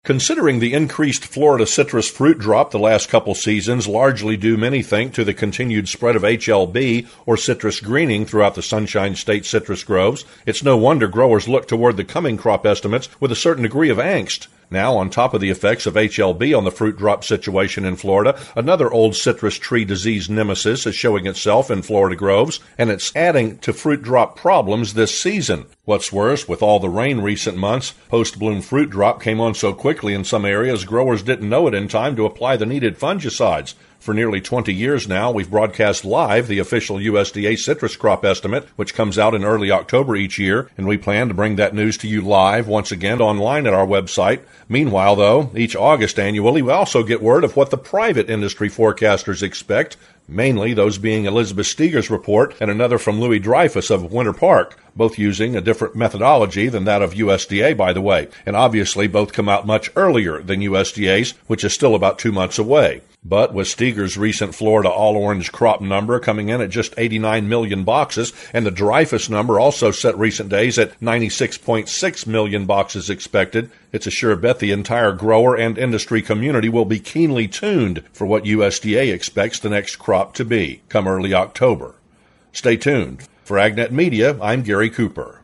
Considering the increased Florida citrus fruit drop the last couple seasons, largely due, many think, to the continued spread of HLB, or citrus greening, throughout the Sunshine State citrus groves, it's no wonder growers look toward the coming crop estimates with a certain degree of angst. Now, on top of the effects of HLB on the fruit drop situation in Florida, another old citrus tree disease nemesis is showing itself in Florida groves, and it's adding to fruit drop problems this season. What's worse, with all the rain recent months, post-bloom fruit drop came on so quickly in some areas, growers didn't know it in time to apply the needed fungicides. For nearly 20 years now, we've broadcast live the official USDA citrus crop estimate, which comes out in early October each year, and we plan to bring that news to you live once again online at our website. Meanwhile, though, each August annually, we also get word of what the private industry forecasters expect, mainly those being Elizabeth Steger's report and another from Louis Dreyfus of Winter Park, both using a different methodology than that of USDA, by the way, and obviously both come out much earlier than USDA's, which is still about 2 months away. But with Steger's recent Florida all-orange crop number coming in at just 89 million boxes, and the Dreyfus number also set recent days at 96.6 million boxes expected, it's a sure bet the entire grower and industry community will be keenly tuned for what USDA expects the next crop to be come early October. Stay tuned. For AgNet Media, I'm Gary Cooper.